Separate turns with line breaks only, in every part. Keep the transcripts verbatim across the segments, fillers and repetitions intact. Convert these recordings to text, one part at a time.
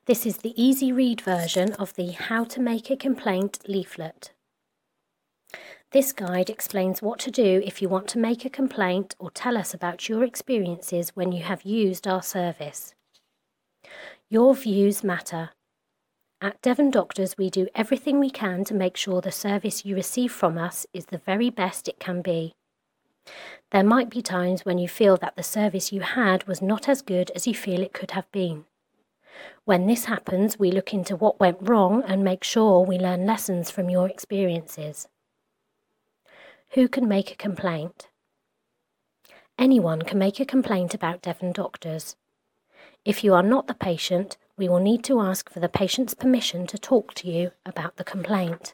This is the easy read version of the How to Make a Complaint leaflet. This guide explains what to do if you want to make a complaint or tell us about your experiences when you have used our service. Your views matter. At Devon Doctors, we do everything we can to make sure the service you receive from us is the very best it can be. There might be times when you feel that the service you had was not as good as you feel it could have been. When this happens, we look into what went wrong and make sure we learn lessons from your experiences. Who can make a complaint? Anyone can make a complaint about Devon Doctors. If you are not the patient, we will need to ask for the patient's permission to talk to you about the complaint.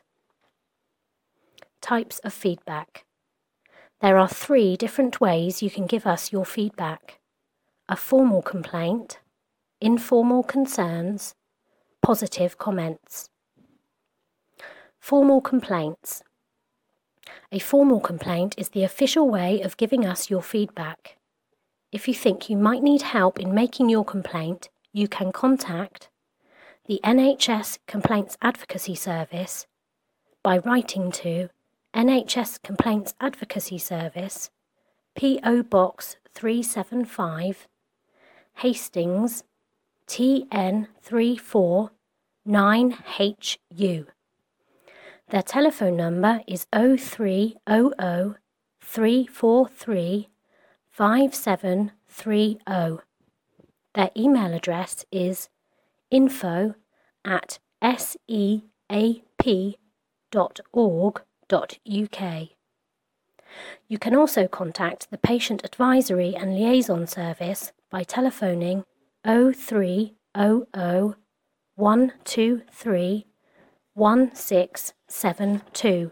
Types of feedback. There are three different ways you can give us your feedback: a formal complaint, informal concerns, positive comments. Formal complaints. A formal complaint is the official way of giving us your feedback. If you think you might need help in making your complaint, you can contact the N H S Complaints Advocacy Service by writing to N H S Complaints Advocacy Service, P O Box three seven five, Hastings, T N three four nine H U. Their telephone number is oh three hundred, three four three, five seven three oh. Their email address is info at seap dot org dot U K. You can also contact the Patient Advisory and Liaison Service by telephoning oh three hundred, one two three, one six seven two.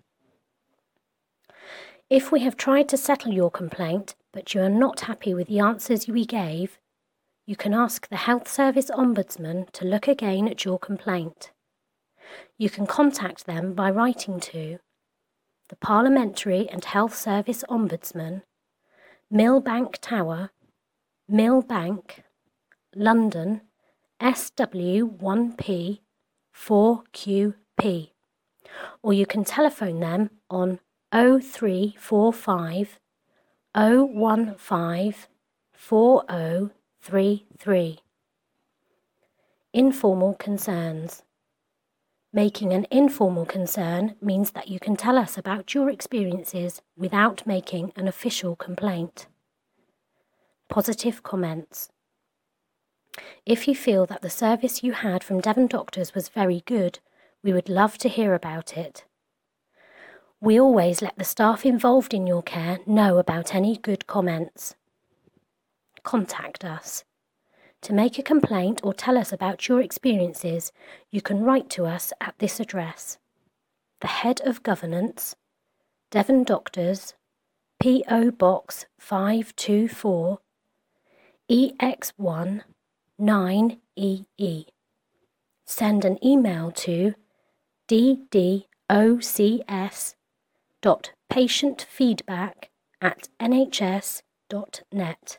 If we have tried to settle your complaint, but you are not happy with the answers we gave, you can ask the Health Service Ombudsman to look again at your complaint. You can contact them by writing to the Parliamentary and Health Service Ombudsman, Millbank Tower, Millbank, London, S W one P four Q P, or you can telephone them on oh three four five, oh one five, four oh three three. Informal concerns. Making an informal concern means that you can tell us about your experiences without making an official complaint. Positive comments. If you feel that the service you had from Devon Doctors was very good, we would love to hear about it. We always let the staff involved in your care know about any good comments. Contact us. To make a complaint or tell us about your experiences, you can write to us at this address: the Head of Governance, Devon Doctors, P O Box five two four, E X one nine E E. Send an email to d d o c s dot patientfeedback at n h s dot net.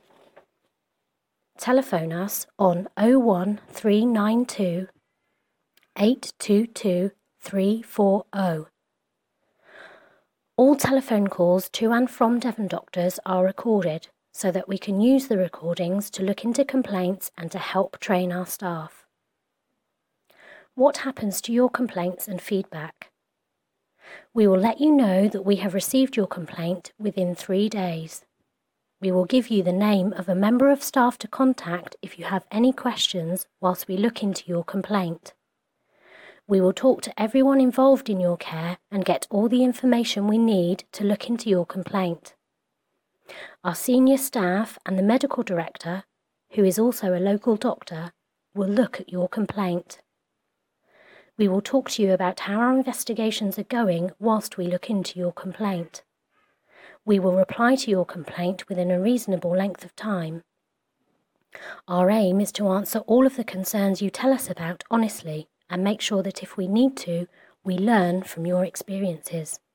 Telephone us on oh one three nine two, eight two two, three four oh. All telephone calls to and from Devon Doctors are recorded so that we can use the recordings to look into complaints and to help train our staff. What happens to your complaints and feedback? We will let you know that we have received your complaint within three days. We will give you the name of a member of staff to contact if you have any questions whilst we look into your complaint. We will talk to everyone involved in your care and get all the information we need to look into your complaint. Our senior staff and the medical director, who is also a local doctor, will look at your complaint. We will talk to you about how our investigations are going whilst we look into your complaint. We will reply to your complaint within a reasonable length of time. Our aim is to answer all of the concerns you tell us about honestly and make sure that if we need to, we learn from your experiences.